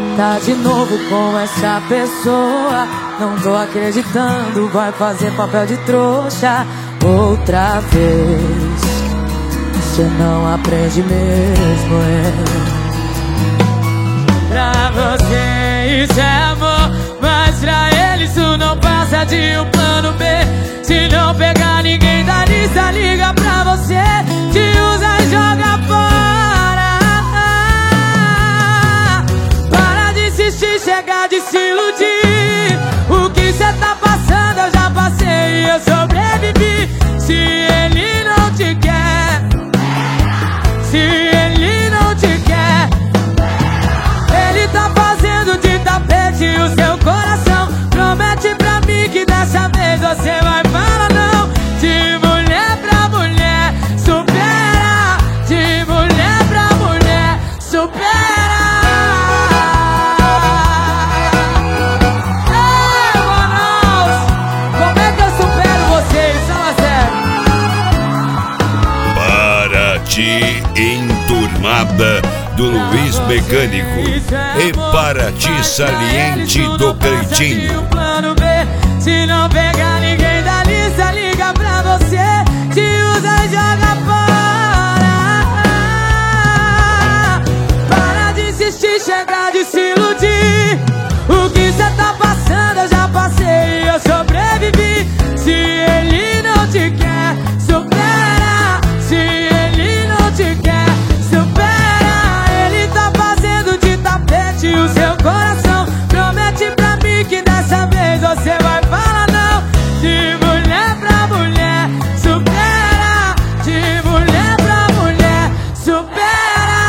Tá de novo com essa pessoa, não tô acreditando, vai fazer papel de trouxa outra vez. Você não aprende mesmo, Pra você isso é amor, mas pra ele isso não passa de um plano B. Se não pegar ninguém da lista, liga pra você, te usa e joga fora. Para de insistir, chega de se iludir. O que cê tá passando eu já passei e eu sobrevivi. Se ele não te quer, se ele não te quer, ele tá fazendo de tapete o seu coração. Promete pra mim que dessa vez você vai falar não. De mulher pra mulher, supera. De mulher pra mulher, supera. Ei, Manaus, como é que eu supero vocês? Fala sério. Paraty Enturmada do Luiz Mecânico e Paraty Saliente do Cleitinho. Se não pegar ninguém da lista, liga pra você, te usa e joga fora. Para de insistir, chega de se iludir. O que cê tá passando eu já passei e eu sobrevivi. Se ele não te quer, supera. Se ele não te quer, supera. Ele tá fazendo de tapete o seu coração. Promete pra mim que dessa vez você vai falar não. De mulher pra mulher, supera. De mulher pra mulher, supera.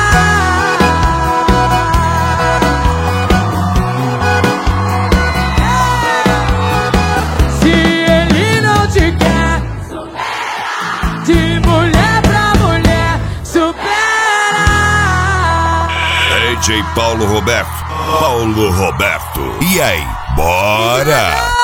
Se ele não te quer, supera. De mulher pra mulher, supera. DJ Paulo Roberto. E aí, bora!